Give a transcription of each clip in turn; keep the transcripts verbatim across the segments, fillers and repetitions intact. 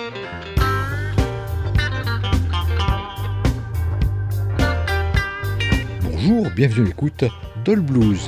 Bonjour, bienvenue à l'écoute d'All Blues.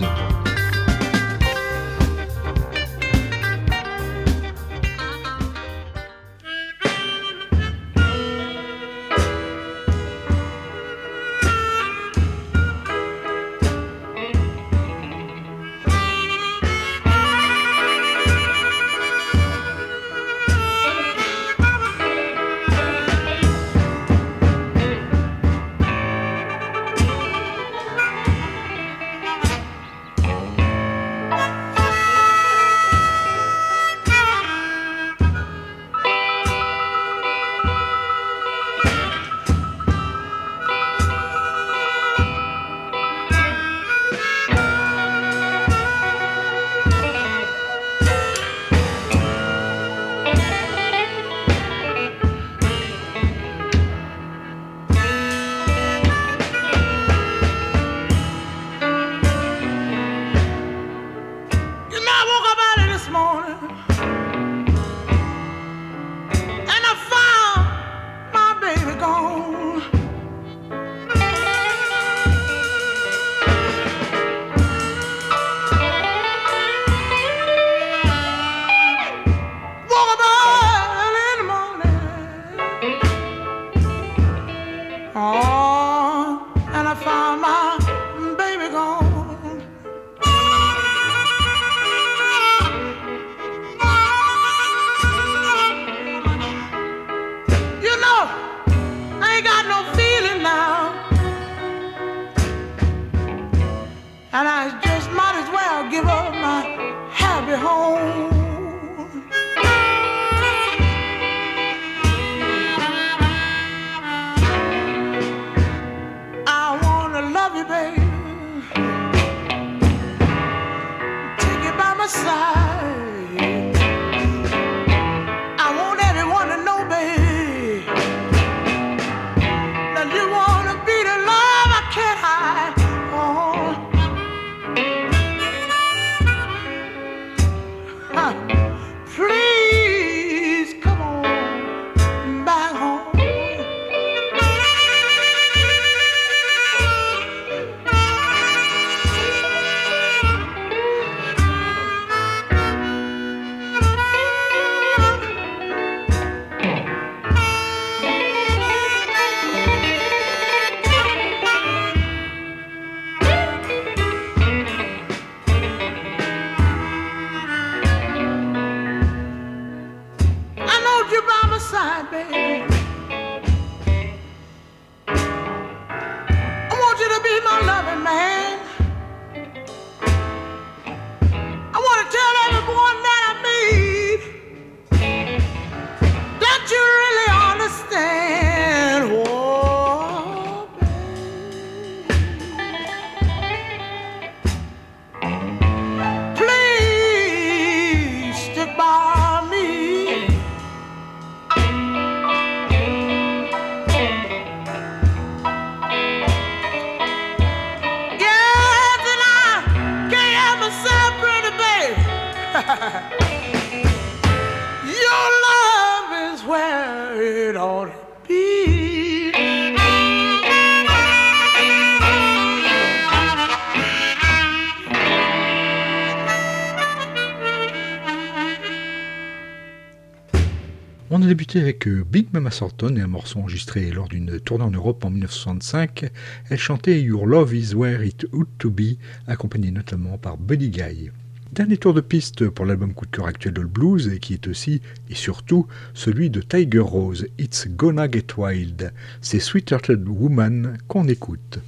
On a débuté avec Big Mama Thornton et un morceau enregistré lors d'une tournée en Europe en dix-neuf cent soixante-cinq. Elle chantait Your Love Is Where It Ought to Be, accompagnée notamment par Buddy Guy. Dernier tour de piste pour l'album coup de cœur actuel d'All Blues et qui est aussi et surtout celui de Tiger Rose, It's Gonna Get Wild. C'est Sweet Hearted Woman qu'on écoute.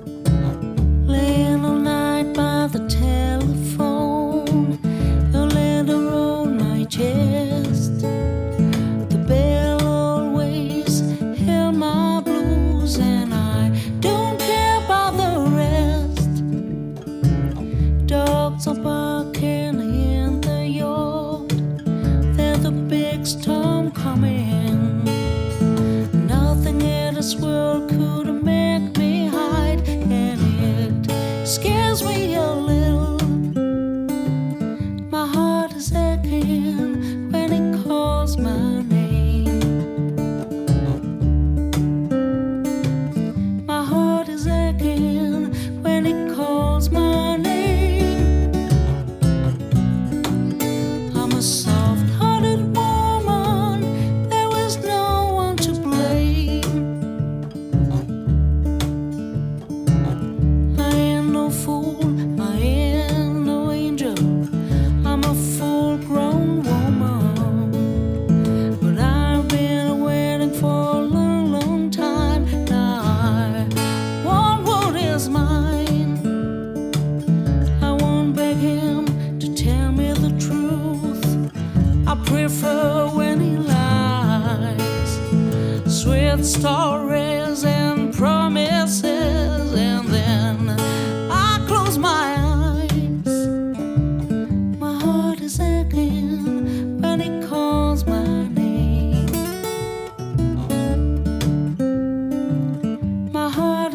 Laying all night by the telephone, your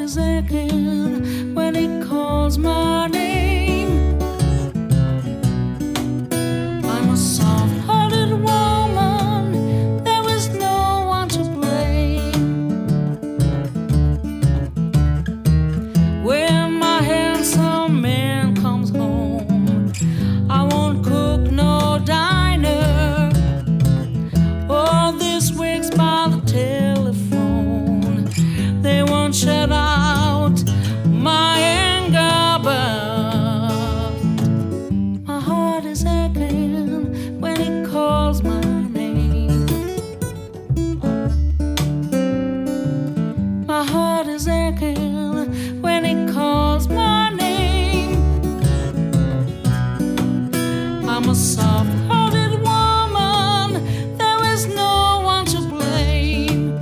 is aching when he calls my name. I'm a soft-hearted woman, there is no one to blame. When my handsome man comes home, I won't cook no diner. All this weeks by the telephone, they won't shut out my anger, but my heart is aching when he calls my name. My heart is aching when he calls my name. I'm a soft-hearted woman, there is no one to blame.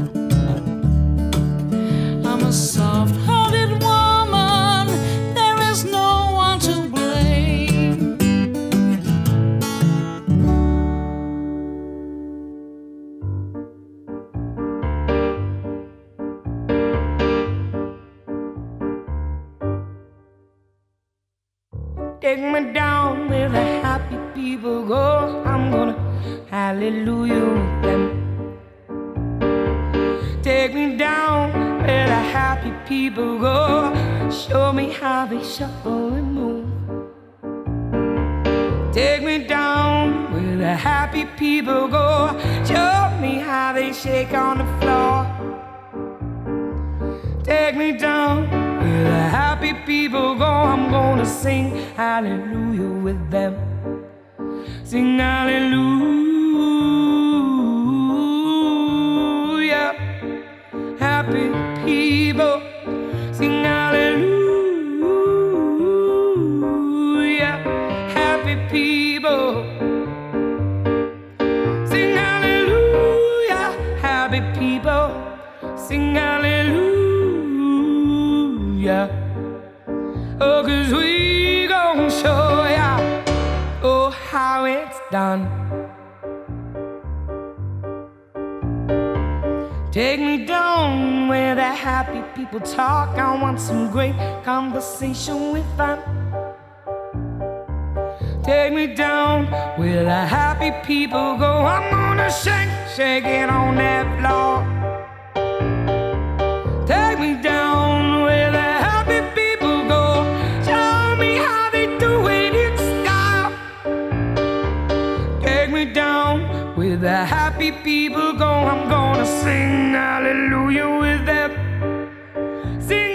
I'm a soft-hearted woman, there is no one to blame. Take me down where the happy people go. I'm gonna hallelujah with them. Take me down where the happy people go. Show me how they shuffle and move. Take me down where the happy people go. Show me how they shake on the floor. Take me down where the happy people go. I'm gonna sing hallelujah with them. Sing hallelujah. Happy people, sing hallelujah. Happy people, sing hallelujah. Happy people, sing hallelujah. Oh, 'cause we gon' show ya, oh, how it's done. Take me down where the happy people talk. I want some great conversation with fun. Take me down where the happy people go. I'm gonna shake, shake it on that floor. Take me down where the happy people go. Show me how they do it in style. Take me down where the happy people go. I'm gonna sing hallelujah with them. Sing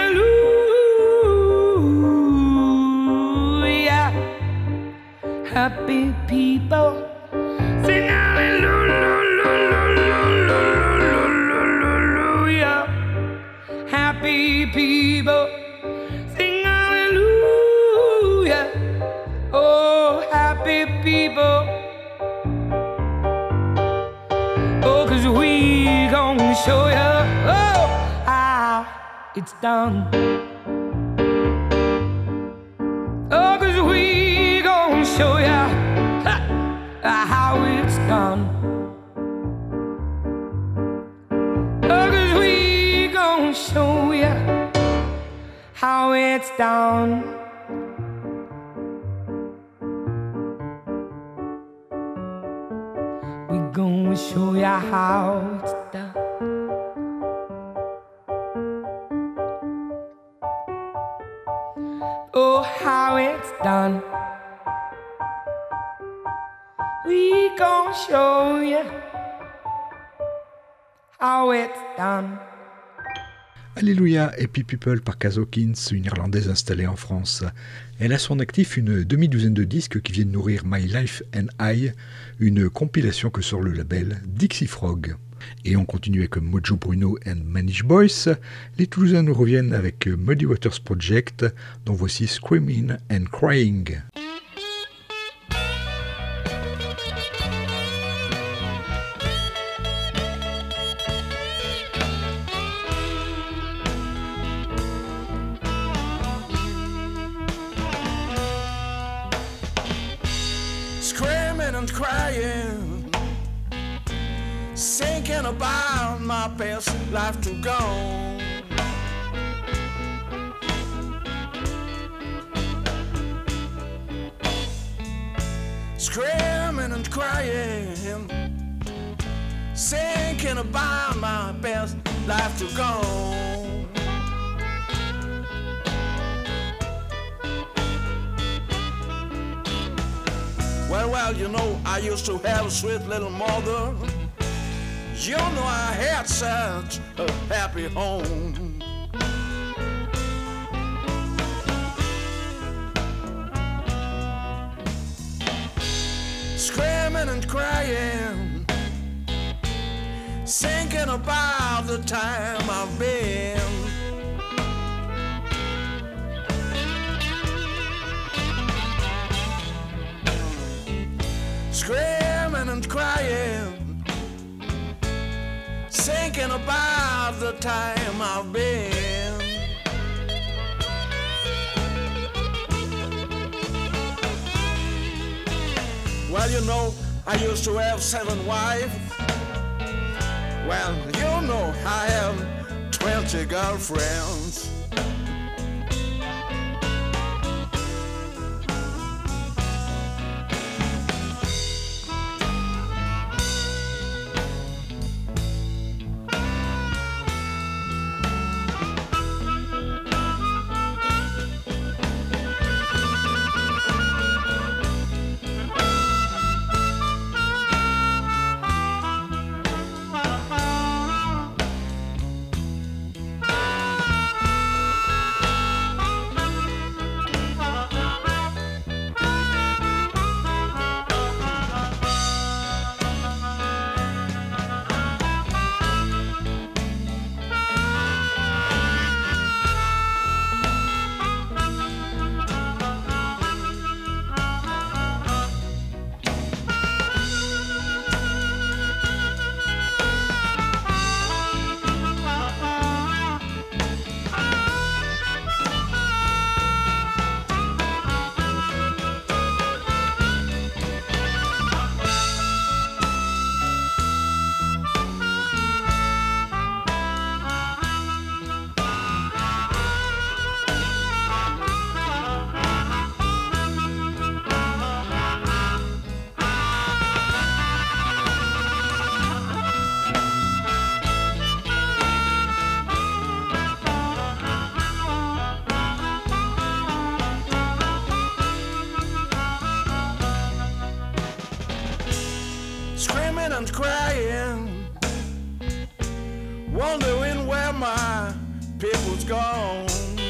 hallelujah. Happy people, sing hallelujah. Happy people, sing hallelujah. Oh, happy people. Oh, 'cause we gon' show ya, oh, how it's done. Oh, 'cause we gon' show ya, ha, how it's done. Oh, 'cause we gon' show ya how it's done. We gon' show ya how it's done. Oh, how it's done. We gon' show ya how it's done. Alléluia, Happy People par Kaz Hawkins, une Irlandaise installée en France. Elle a son actif une demi-douzaine de disques qui viennent nourrir My Life and I, une compilation que sort le label Dixie Frog. Et on continue avec Mojo Bruno and Manish Boys. Les Toulousains nous reviennent avec Muddy Waters Project, dont voici Screaming and Crying. And crying, thinking about my past life to go. screaming and crying, thinking about my best life to go. Well, well, you know, I used to have a sweet little mother. You know, I had such a happy home. Screaming and crying, thinking about the time I've been. Screaming and crying, thinking about the time I've been. Well, you know, I used to have seven wives. Well, you know, I have twenty girlfriends. And crying, wondering where my people's gone.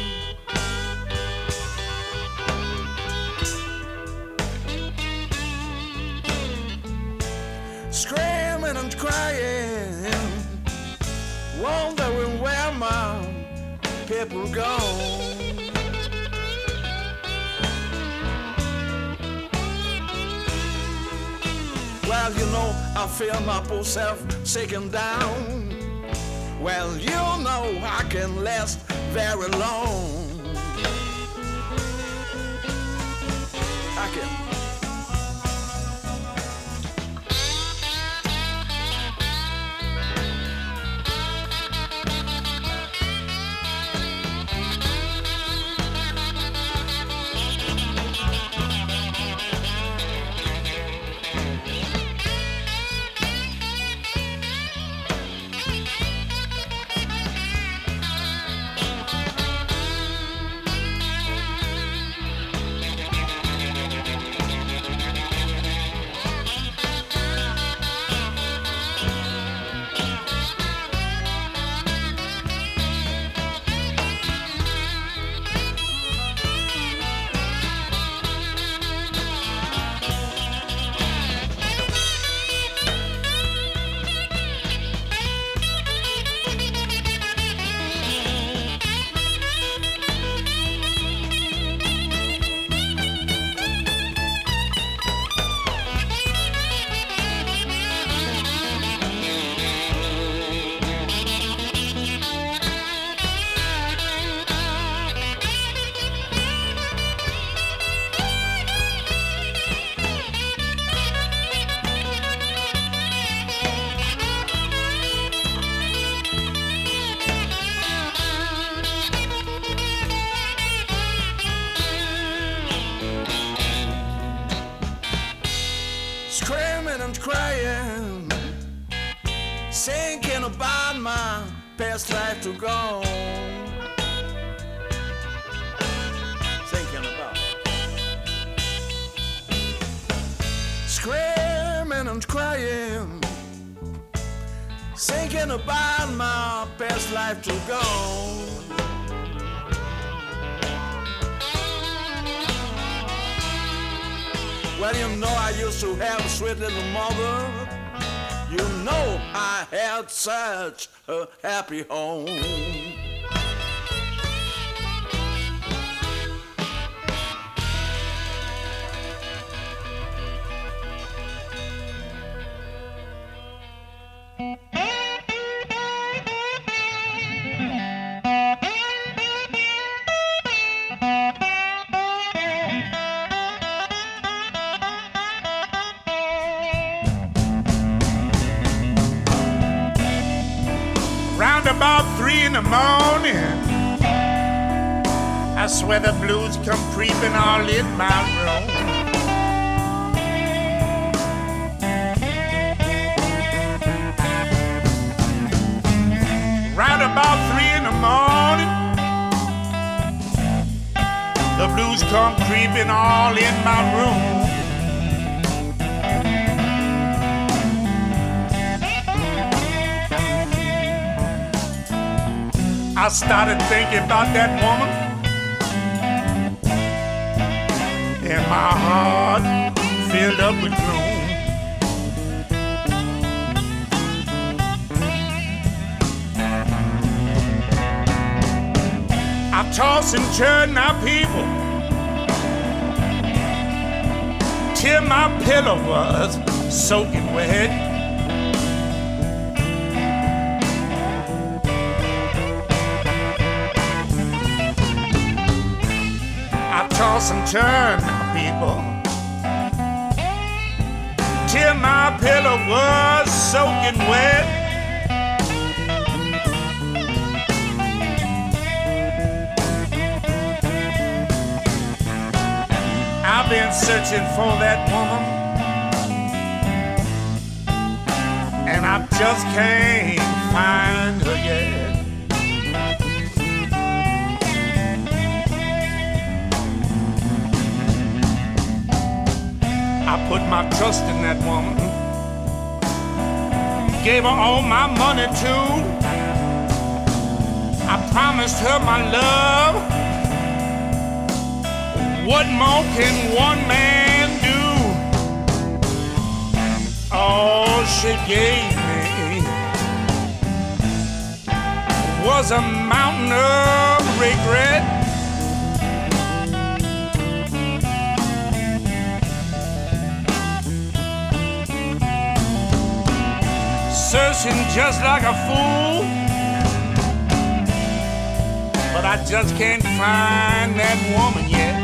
Screaming and crying, wondering where my people gone. Well, you know, I feel my poor self shaking down. Well, you know, I can last very long. I can. my past life to go. Thinking about screaming and crying, thinking about my past life to go. Well, you know I used to have a sweet little mother. You know I had such a happy home. About three in the morning, I swear the blues come creeping all in my room. Right about three in the morning, the blues come creeping all in my room. I started thinking about that woman, and my heart filled up with gloom. I toss and turn now, people, till my pillow was soaking wet. Toss and turn, people, till my pillow was soaking wet. I've been searching for that woman, and I just can't find her yet. I put my trust in that woman, gave her all my money too. I promised her my love. What more can one man do? All she gave me was a mountain of regret. Searching just like a fool, but I just can't find that woman yet.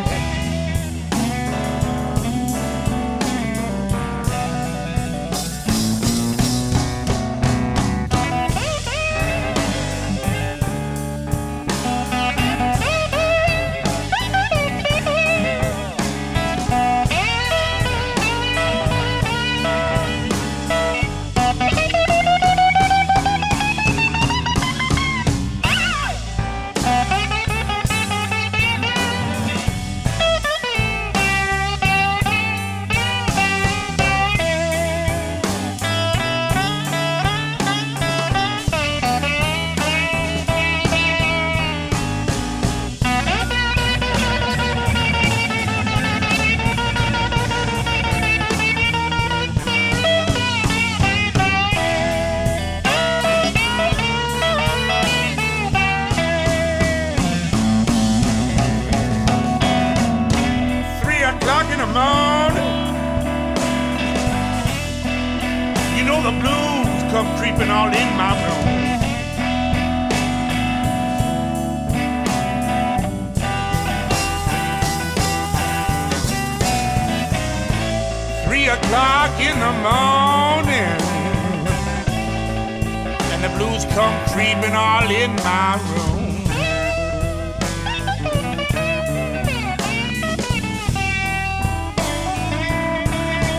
O'clock in the morning, and the blues come creeping all in my room.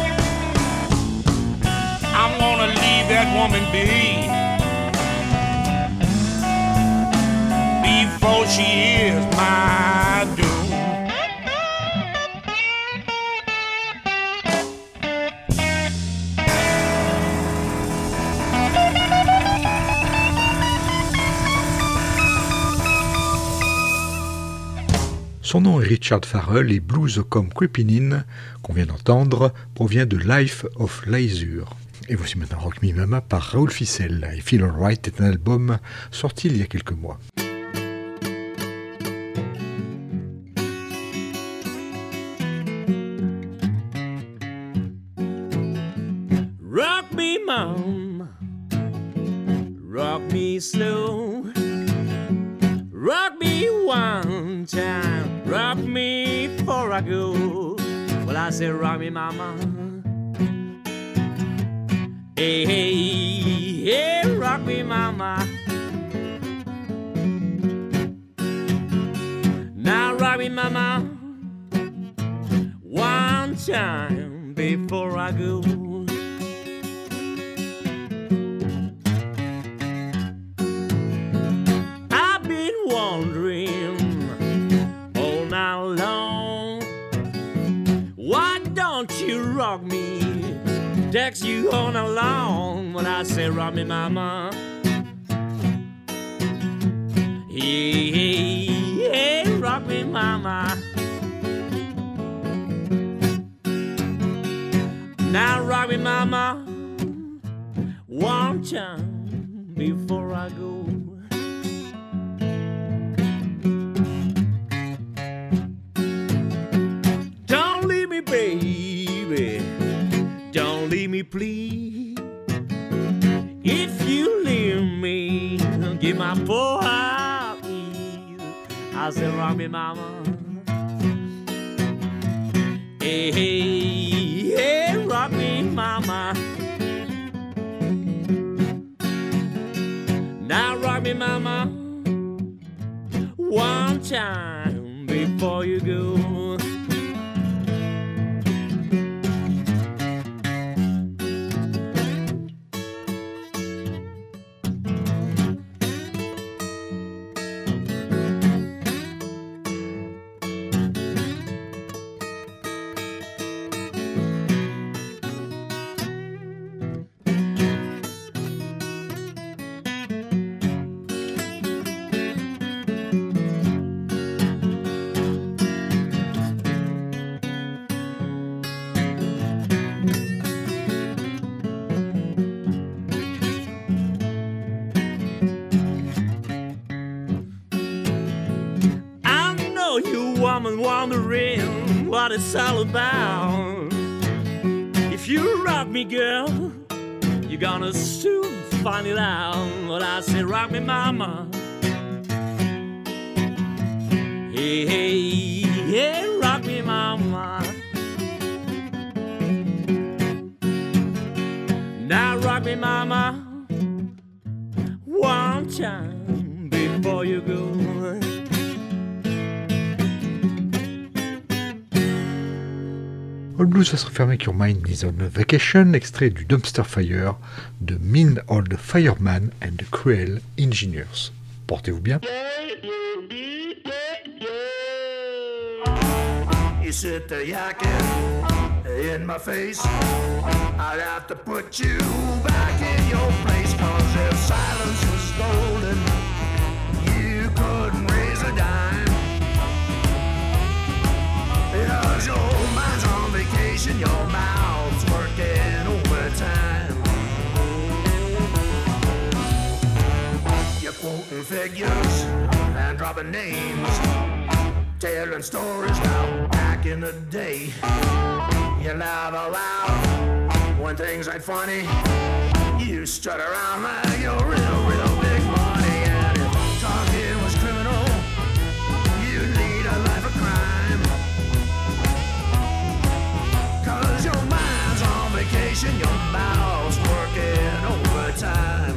I'm gonna leave that woman be. for she is my doom. Son nom est Richard Farrell et Blues Come Creeping In, qu'on vient d'entendre, provient de Life of Leisure. Et voici maintenant Rock Me Mama par Raoul Ficel. I Feel Alright est un album sorti il y a quelques mois. Rock me, mom, rock me slow, rock me one time, rock me before I go. Well, I said rock me, mama. Hey, hey, hey, rock me, mama. Now rock me, mama, one time before I go. I've been wondering all night long, why don't you rock me? Text you on along when I say rock me, mama. Hey, hey, hey, rock me, mama. Now rock me, mama, one time before I go. Don't leave me, baby. Don't leave me, please. If you leave me, give my poor heart ease. I said, rock me, mama. Hey, hey, hey, rock me, mama. Now rock me, mama, one time before you go. Wondering what it's all about. If you rock me, girl, you're gonna soon find it out. Well, I say, rock me, mama. Hey, hey, hey, rock me, mama. Now rock me, mama, one time before you go. All Blues va se refermer avec Your Mind is on Vacation, extrait du Dumpster Fire de Mean Old Fireman and the Cruel Engineers. Portez-vous bien. You sit there yakking in my face, I'd have to put you back in your place, cause if silence was golden, you couldn't raise a dime. Because your mind's on vacation, your mouth's working overtime. You're quoting figures and dropping names, telling stories about back in the day. You laugh aloud when things ain't funny. You strut around like you're real, real big money. And if talking was criminal, you'd lead a life of crime. Cause your mind's on vacation, your mouth's working overtime.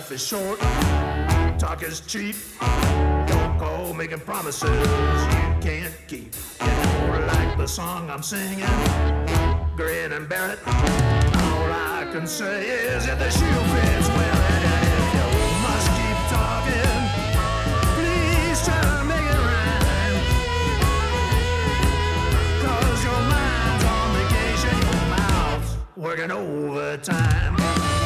life is short, talk is cheap. Don't go making promises you can't keep. You don't like the song I'm singing, grin and bear it. All I can say is if the shoe fits, well, and if you must keep talking, please try to make it rhyme. Cause your mind's on vacation, your mouth's working overtime.